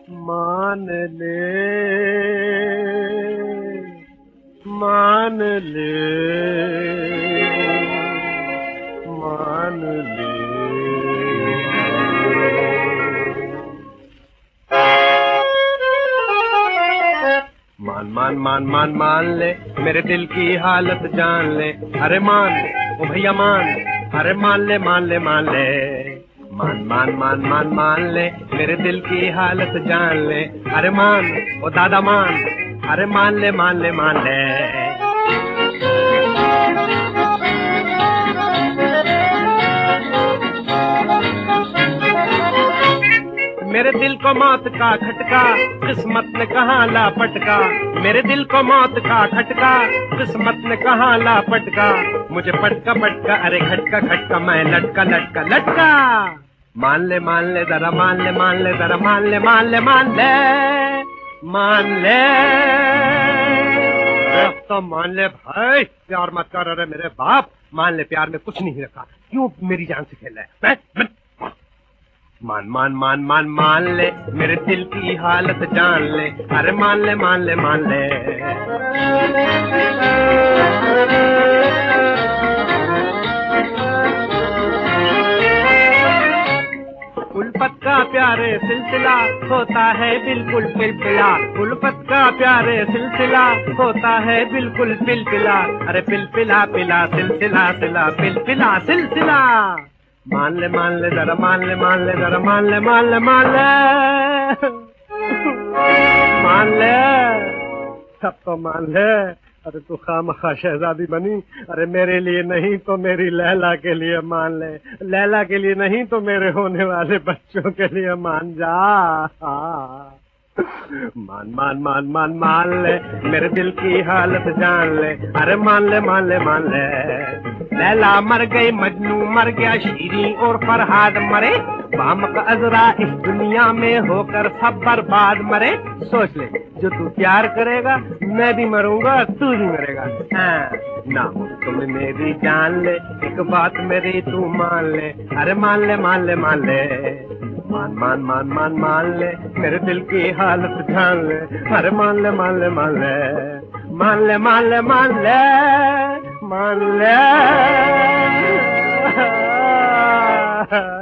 मान ले, मान ले, मान ले। मान ले, मेरे दिल की हालत जान ले। अरे मान ले, ओ भैया मान ले। अरे मान ले, मान ले, मान ले। मान ले, मेरे दिल की हालत जान ले। अरे मान ले, ओ दादा मान ले। अरे मान ले, मान ले, मान ले। मेरे दिल को मौत का खटका किस्मत ने कहाँ ला पटका। मेरे दिल को मौत का खटका किस्मत ने कहाँ ला पटका। मुझे पटका पटका, अरे खटका खटका, मैं लटका लटका लटका। मान ले, मान ले, जरा मान ले, मान ले, जरा मान ले, मान ले, मान ले, मान ले। तो मान ले भाई, प्यार मत कर। अरे मेरे बाप, मान ले, प्यार में कुछ नहीं रखा। क्यों मेरी जान से खेल रहा है? मान ले, मेरे दिल की हालत जान ले। अरे मान ले, मान ले, मान ले। उल्फत का प्यारे सिलसिला होता है बिल्कुल पिलपिला। उल्फत का प्यारे सिलसिला होता है बिल्कुल पिलपिला। अरे पिलपिला पिला, सिलसिला सिला, पिलपिला सिलसिला। मान ले, मान ले, जरा मान ले, मान ले, जरा मान ले, मान ले, मान ले, मान ले। सब तो मान ले। अरे तू खामखा शहजादी बनी। अरे मेरे लिए नहीं तो मेरी लैला के लिए मान ले। लैला के लिए नहीं तो मेरे होने वाले बच्चों के लिए मान जा। मान ले, मेरे दिल की हालत जान ले। अरे मान ले, मान ले, मान ले। लैला मर गई, मजनू मर गया, शीरी और फरहाद मरे। बामक अजरा इस दुनिया में होकर सब बर्बाद मरे। सोच ले, जो तू प्यार करेगा मैं भी मरूंगा, तू भी मरेगा। हाँ ना हो तुम मेरी जान ले, एक बात मेरी तू मान ले। अरे मान ले, मान ले, मान ले। मान ले, मेरे दिल की हालत जान ले। अरे मान ले, मान ले, मान ले, मान ले, मान ले, मान ले, मान ले।